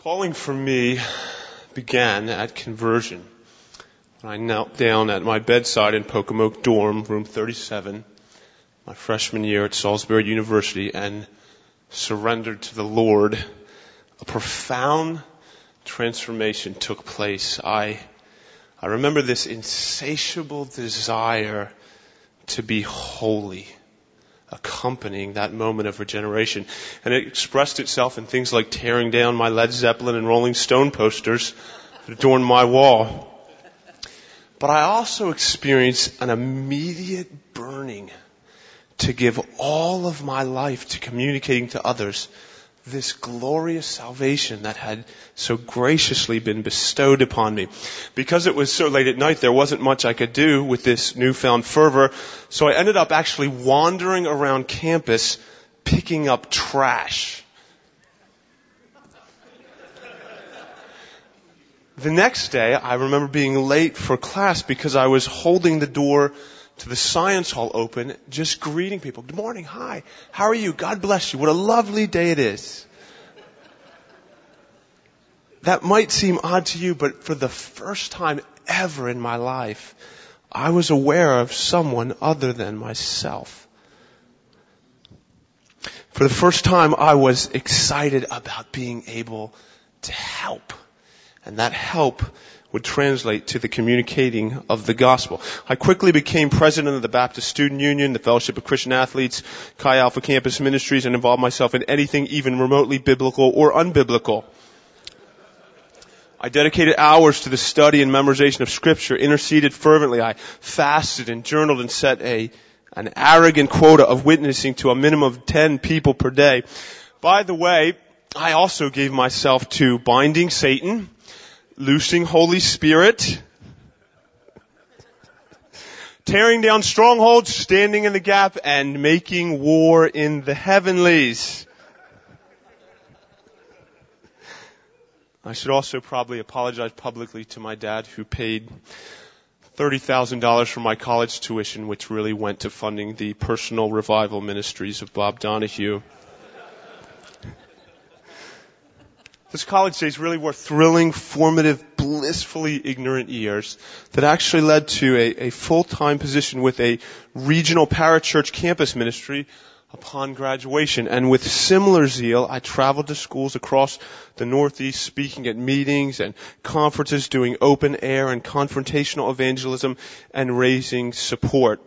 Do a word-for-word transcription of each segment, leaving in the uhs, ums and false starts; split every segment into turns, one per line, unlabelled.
Calling for me began at conversion when I knelt down at my bedside in Pocomoke dorm, room thirty-seven, my freshman year at Salisbury University, and surrendered to the Lord. A profound transformation took place. I, I remember this insatiable desire to be holy accompanying that moment of regeneration. And it expressed itself in things like tearing down my Led Zeppelin and Rolling Stone posters that adorned my wall. But I also experienced an immediate burning to give all of my life to communicating to others this glorious salvation that had so graciously been bestowed upon me. Because it was so late at night, there wasn't much I could do with this newfound fervor, so I ended up actually wandering around campus picking up trash. The next day, I remember being late for class because I was holding the door to the science hall open, just greeting people. Good morning, hi, how are you? God bless you. What a lovely day it is. That might seem odd to you, but for the first time ever in my life, I was aware of someone other than myself. For the first time, I was excited about being able to help. And that help would translate to the communicating of the gospel. I quickly became president of the Baptist Student Union, the Fellowship of Christian Athletes, Chi Alpha Campus Ministries, and involved myself in anything even remotely biblical or unbiblical. I dedicated hours to the study and memorization of Scripture, interceded fervently. I fasted and journaled and set a an arrogant quota of witnessing to a minimum of ten people per day. By the way, I also gave myself to binding Satan, loosing Holy Spirit, tearing down strongholds, standing in the gap, and making war in the heavenlies. I should also probably apologize publicly to my dad, who paid thirty thousand dollars for my college tuition, which really went to funding the personal revival ministries of Bob Donahue. Those college days really were thrilling, formative, blissfully ignorant years that actually led to a, a full-time position with a regional parachurch campus ministry upon graduation. And with similar zeal, I traveled to schools across the Northeast, speaking at meetings and conferences, doing open air and confrontational evangelism, and raising support.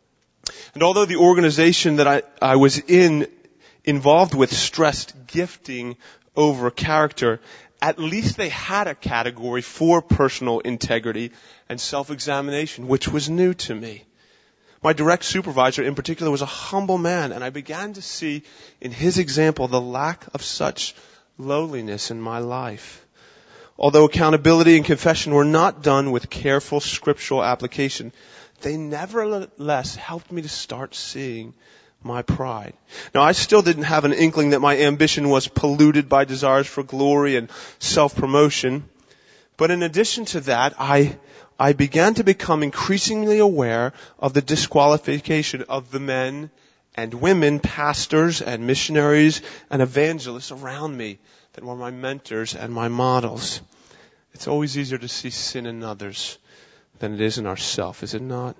And although the organization that I, I was in involved with stressed gifting over character, at least they had a category for personal integrity and self-examination, which was new to me. My direct supervisor in particular was a humble man, and I began to see in his example the lack of such lowliness in my life. Although accountability and confession were not done with careful scriptural application, they nevertheless helped me to start seeing my pride. Now, I still didn't have an inkling that my ambition was polluted by desires for glory and self-promotion. But in addition to that, I, I began to become increasingly aware of the disqualification of the men and women, pastors and missionaries and evangelists around me that were my mentors and my models. It's always easier to see sin in others than it is in ourselves, is it not?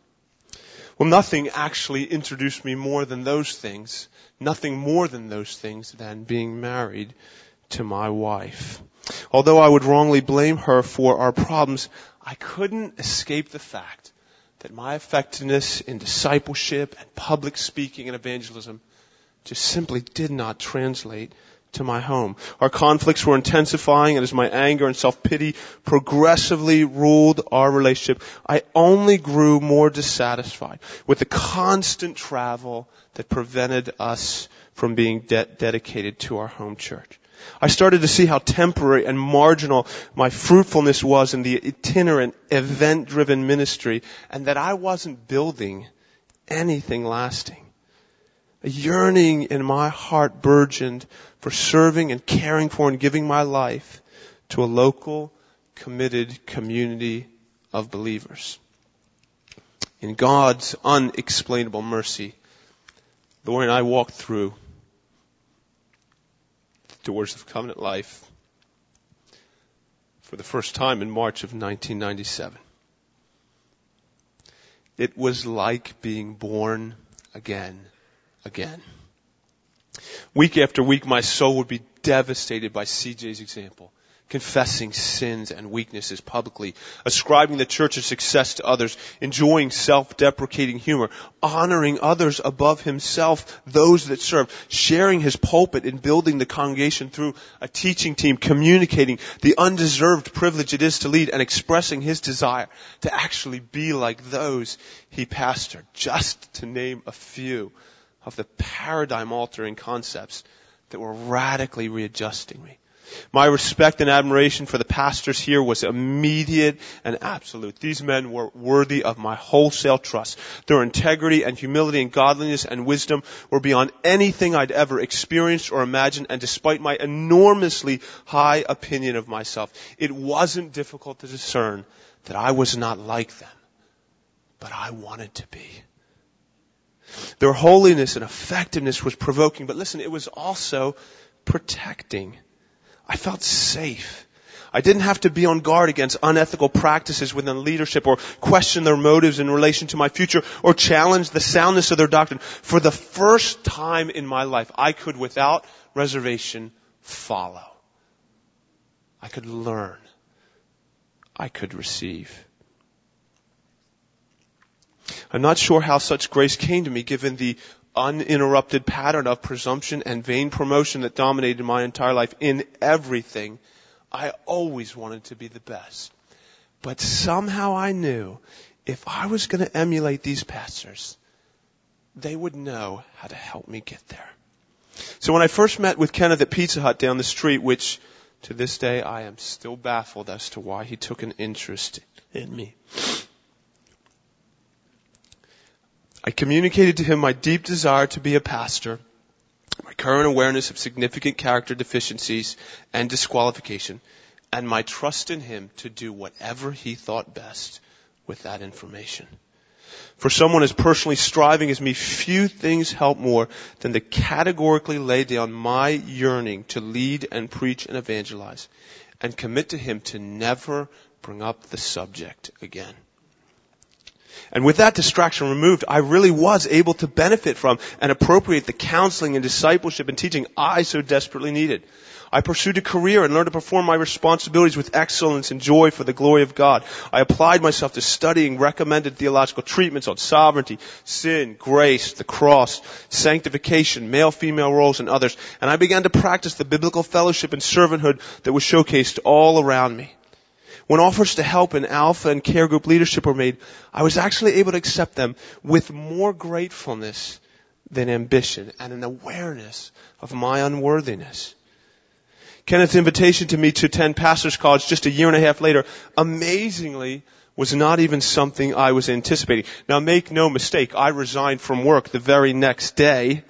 Well, nothing actually introduced me more than those things, nothing more than those things than being married to my wife. Although I would wrongly blame her for our problems, I couldn't escape the fact that my effectiveness in discipleship and public speaking and evangelism just simply did not translate to my home. Our conflicts were intensifying, and as my anger and self-pity progressively ruled our relationship, I only grew more dissatisfied with the constant travel that prevented us from being de- dedicated to our home church. I started to see how temporary and marginal my fruitfulness was in the itinerant, event-driven ministry, and that I wasn't building anything lasting. A yearning in my heart burgeoned for serving and caring for and giving my life to a local, committed community of believers. In God's unexplainable mercy, Lori and I walked through the doors of covenant life for the first time in March of nineteen ninety-seven. It was like being born again, again. Week after week, my soul would be devastated by C J's example, confessing sins and weaknesses publicly, ascribing the church's success to others, enjoying self-deprecating humor, honoring others above himself, those that serve, sharing his pulpit and building the congregation through a teaching team, communicating the undeserved privilege it is to lead, and expressing his desire to actually be like those he pastored, just to name a few of the paradigm-altering concepts that were radically readjusting me. My respect and admiration for the pastors here was immediate and absolute. These men were worthy of my wholesale trust. Their integrity and humility and godliness and wisdom were beyond anything I'd ever experienced or imagined, and despite my enormously high opinion of myself, it wasn't difficult to discern that I was not like them, but I wanted to be. Their holiness and effectiveness was provoking, but listen, it was also protecting. I felt safe. I didn't have to be on guard against unethical practices within leadership or question their motives in relation to my future or challenge the soundness of their doctrine. For the first time in my life, I could, without reservation, follow. I could learn. I could receive. I'm not sure how such grace came to me given the uninterrupted pattern of presumption and vain promotion that dominated my entire life. In everything, I always wanted to be the best. But somehow I knew if I was going to emulate these pastors, they would know how to help me get there. So when I first met with Kenneth at Pizza Hut down the street, which to this day I am still baffled as to why he took an interest in me, I communicated to him my deep desire to be a pastor, my current awareness of significant character deficiencies and disqualification, and my trust in him to do whatever he thought best with that information. For someone as personally striving as me, few things help more than to categorically lay down my yearning to lead and preach and evangelize, and commit to him to never bring up the subject again. And with that distraction removed, I really was able to benefit from and appropriate the counseling and discipleship and teaching I so desperately needed. I pursued a career and learned to perform my responsibilities with excellence and joy for the glory of God. I applied myself to studying recommended theological treatments on sovereignty, sin, grace, the cross, sanctification, male-female roles, and others. And I began to practice the biblical fellowship and servanthood that was showcased all around me. When offers to help in alpha and care group leadership were made, I was actually able to accept them with more gratefulness than ambition and an awareness of my unworthiness. Kenneth's invitation to me to attend Pastor's College just a year and a half later, amazingly, was not even something I was anticipating. Now, make no mistake, I resigned from work the very next day.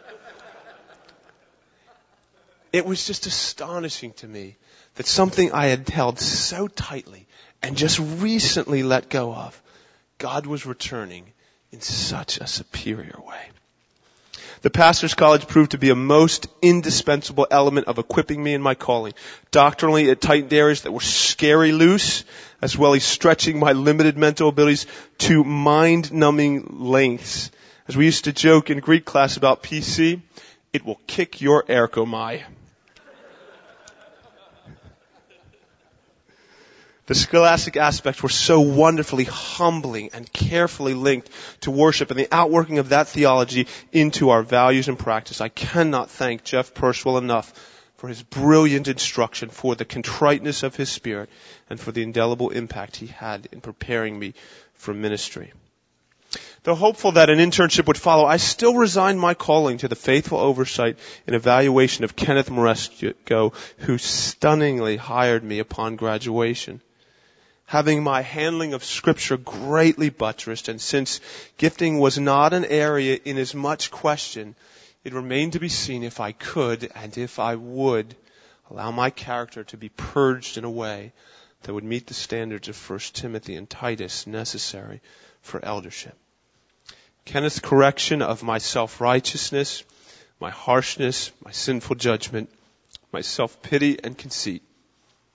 It was just astonishing to me that something I had held so tightly and just recently let go of, God was returning in such a superior way. The Pastor's College proved to be a most indispensable element of equipping me in my calling. Doctrinally, it tightened areas that were scary loose, as well as stretching my limited mental abilities to mind-numbing lengths. As we used to joke in Greek class about P C, it will kick your erkomai. The scholastic aspects were so wonderfully humbling and carefully linked to worship and the outworking of that theology into our values and practice. I cannot thank Jeff Pershwell enough for his brilliant instruction, for the contriteness of his spirit, and for the indelible impact he had in preparing me for ministry. Though hopeful that an internship would follow, I still resigned my calling to the faithful oversight and evaluation of Kenneth Moresco, who stunningly hired me upon graduation. Having my handling of Scripture greatly buttressed, and since gifting was not an area in as much question, it remained to be seen if I could and if I would allow my character to be purged in a way that would meet the standards of First Timothy and Titus necessary for eldership. Kenneth's correction of my self-righteousness, my harshness, my sinful judgment, my self-pity and conceit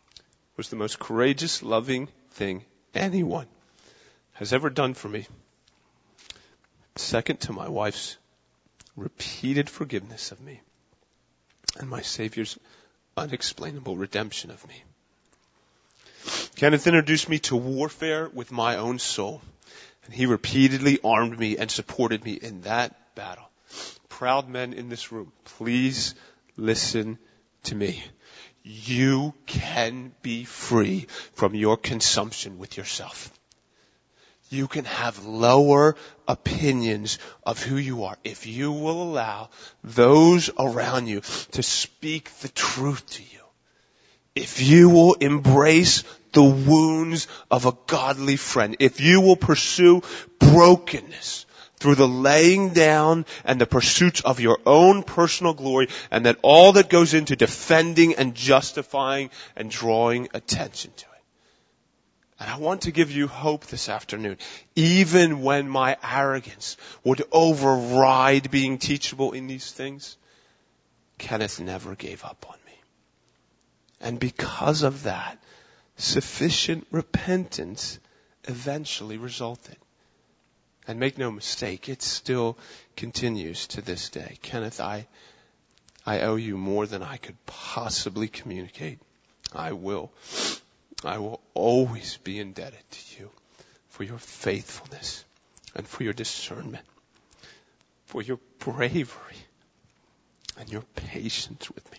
was the most courageous, loving thing anyone has ever done for me. Second to my wife's repeated forgiveness of me and my Savior's unexplainable redemption of me. Kenneth introduced me to warfare with my own soul, and he repeatedly armed me and supported me in that battle. Proud men in this room, please listen to me. You can be free from your consumption with yourself. You can have lower opinions of who you are if you will allow those around you to speak the truth to you. If you will embrace the wounds of a godly friend, if you will pursue brokenness through the laying down and the pursuits of your own personal glory, and that all that goes into defending and justifying and drawing attention to it. And I want to give you hope this afternoon. Even when my arrogance would override being teachable in these things, Kenneth never gave up on me. And because of that, sufficient repentance eventually resulted. And make no mistake, it still continues to this day. Kenneth, I, I owe you more than I could possibly communicate. I will. I will always be indebted to you for your faithfulness and for your discernment, for your bravery and your patience with me.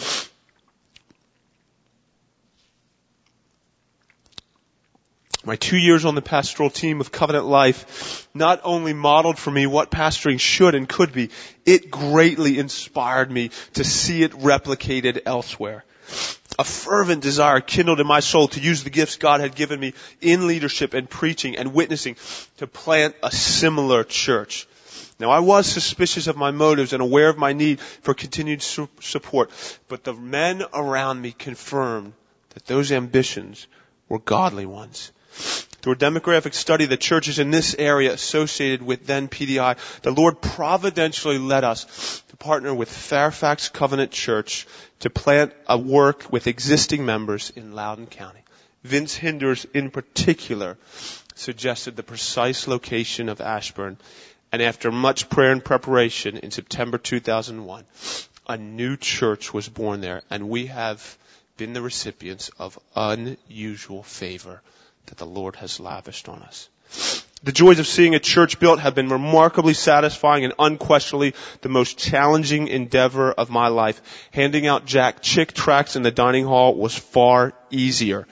My two years on the pastoral team of Covenant Life not only modeled for me what pastoring should and could be, it greatly inspired me to see it replicated elsewhere. A fervent desire kindled in my soul to use the gifts God had given me in leadership and preaching and witnessing to plant a similar church. Now, I was suspicious of my motives and aware of my need for continued su- support, but the men around me confirmed that those ambitions were godly ones. Through a demographic study of the churches in this area associated with then P D I, the Lord providentially led us to partner with Fairfax Covenant Church to plant a work with existing members in Loudoun County. Vince Hinders, in particular, suggested the precise location of Ashburn, and after much prayer and preparation, in September two thousand one, a new church was born there, and we have been the recipients of unusual favor that the Lord has lavished on us. The joys of seeing a church built have been remarkably satisfying and unquestionably the most challenging endeavor of my life. Handing out Jack Chick tracts in the dining hall was far easier.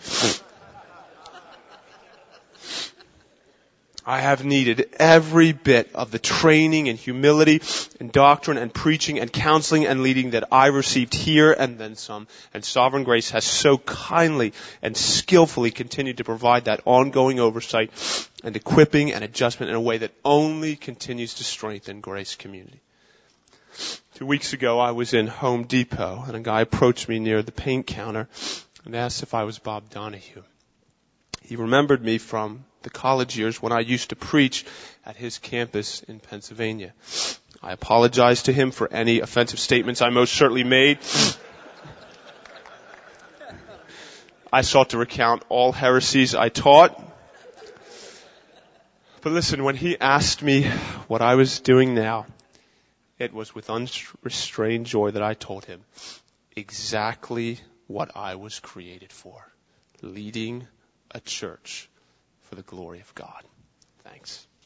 I have needed every bit of the training and humility and doctrine and preaching and counseling and leading that I received here and then some. And Sovereign Grace has so kindly and skillfully continued to provide that ongoing oversight and equipping and adjustment in a way that only continues to strengthen Grace Community. Two weeks ago, I was in Home Depot, and a guy approached me near the paint counter and asked if I was Bob Donahue. He remembered me from the college years when I used to preach at his campus in Pennsylvania. I apologized to him for any offensive statements I most certainly made. I sought to recount all heresies I taught. But listen, when he asked me what I was doing now, it was with unrestrained joy that I told him exactly what I was created for: leading a church for the glory of God. Thanks.